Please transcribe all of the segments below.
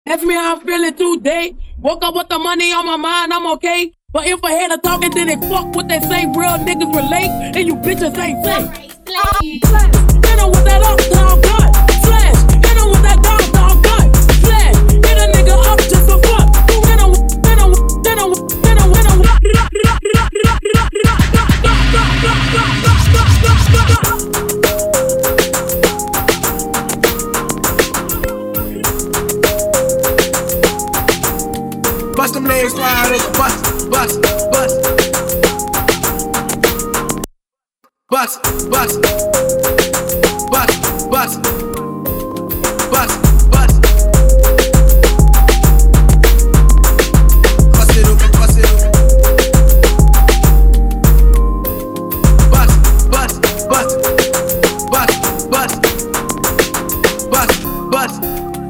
Ask me how I'm feeling today. Woke up with the money on my mind, I'm okay. But if I had a talking, then it fuck what they say. Real niggas relate, and you bitches ain't safe. Flash, hit 'em with that uptown gun. Flash, hit 'em with that downtown gun. Flash, hit a nigga up just for fun. Hit 'em, hit 'em, hit 'em, hit 'em, hit 'em. Bust them legs wide open, bust, bust, bust. Bust, bust, bust, bust, bust, bust. Bust it open, bust it open. Bust, bust, bust, bust, bust, bust, bust.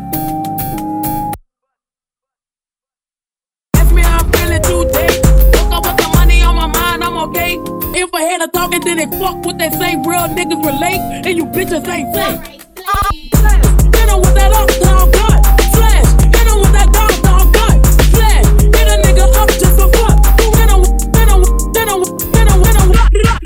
If I had a talking, then it fuck what they say. Real niggas relate, and you bitches ain't safe. Flash, hit 'em with that uptown gun. Flash, hit 'em with that downtown gun. Flash, hit a nigga up just for fun. Hit 'em, hit 'em, hit 'em, hit 'em, hit 'em.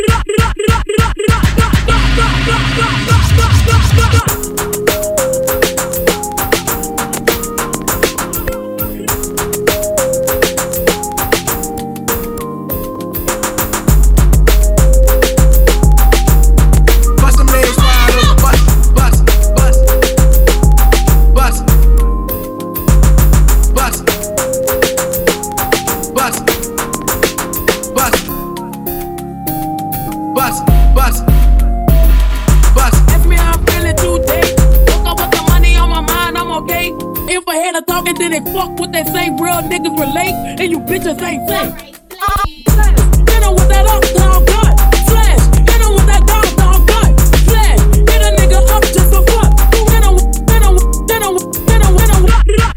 Bust, bust, bust. Ask me how I'm feeling today. Woke up with the money on my mind, I'm okay. If I had a talking, then it fuck what they say. Real niggas relate, and you bitches ain't safe. Flash, hit 'em with that uptown gun. Flash, hit 'em with that downtown gun. Flash, hit a nigga up just for fun. Hit 'em, hit 'em, hit 'em, hit 'em, hit 'em.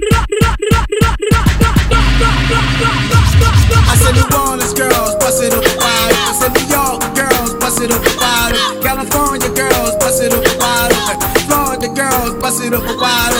I said New Orleans girls, bust it up wide. I said New York girls, bust it up wide. California girls, bust it up wide. Florida girls, bust it up wide.